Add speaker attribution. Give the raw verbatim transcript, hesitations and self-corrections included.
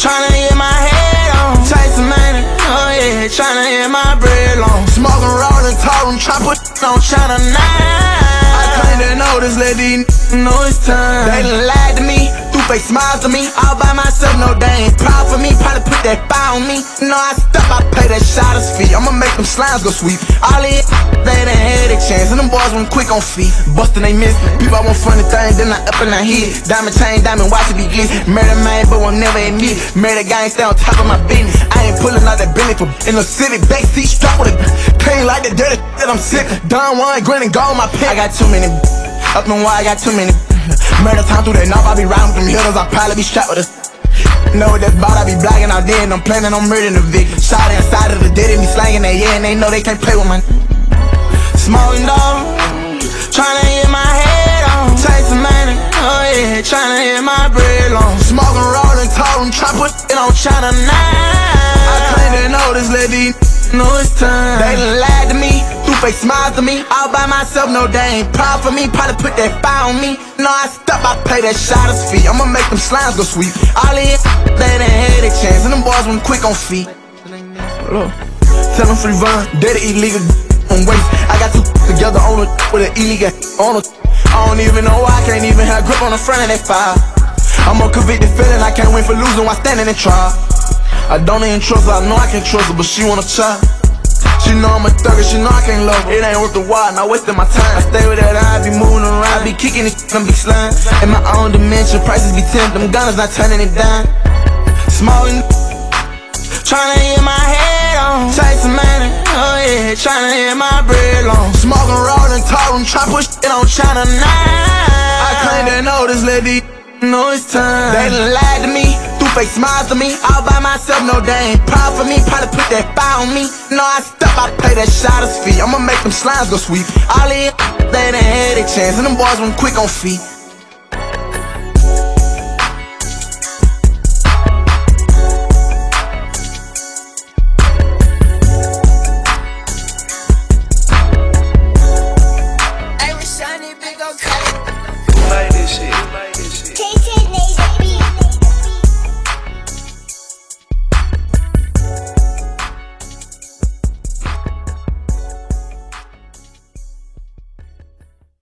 Speaker 1: Tryna get my head on, chasing money, oh yeah, tryna get my bread long. Smoking, rolling, talking, tryna put on China nine. I claim to know this, let these know it's time. They done lied to me, threw fake smiles to me, all by myself, no they ain't proud for me. Probably put that fire on me, you know I stop, I pay that shotter's fee. I'ma make them slimes go sweep. All these they done had a chance, and them boys went quick on feet. Bustin' they miss, people I want funny things, then I up and I hit. Diamond chain, diamond watch it be glitz. Murder man, but won't never admit. Murder gang stay on top of my business. I ain't pulling out that Bentley for in the city. Backseat strap with a clean like the dirty that I'm sick. Done one, grin and gold my pick. I got too many up and wide, I got too many murder time through that knob. I be riding with them hitters, I probably be strapped with a know what that's about, I be blocking out there and I'm planning on murdering the victim. Shot inside of the dead and be slanging that yeah, and they know they can't play with my smoking dog, tryna get my head on, chasing money, oh yeah, tryna get my bread long. Smoking, rolling, talking, tryna put it on China nine. I claim to know this, let these know it's time. They done lied to me, threw fake smiles to me, all by myself, no they ain't proud for me. Probably put that fire on me, no I stop, I pay that shotter's fee. I'ma make them slimes go sweep. All these they done had a chance, and them boys went quick on feet. Look, tell them free Von, dead illegal on waist. I got two together on it with an illegal on it. I don't even know why I can't even have grip on the front of that fire. I'm a convicted felon, I can't win for losing while standing in trial. I don't even trust her, I know I can't trust her, but she wanna try. She know I'm a thugger, she know I can't love her. It ain't worth the while, not wasting my time. I stay with that, I be moving around, I be kicking it, I'm be slime. In my own dimension, prices be ten, them gunners not turning it down. Smoking, tryna get my head on, chasing money, oh yeah, tryna get my bread long. Smoking, rolling, talking, tryna push it on China nine. I claim to know this, let these know it's time. They done lied to me, threw fake smiles to me, all by myself, no they ain't proud for me. Probably put that fire on me, no I stop, I pay that shotter's fee. I'ma make them slimes go sweep. All these they done had a chance, and them boys went quick on feet.
Speaker 2: Like this shit.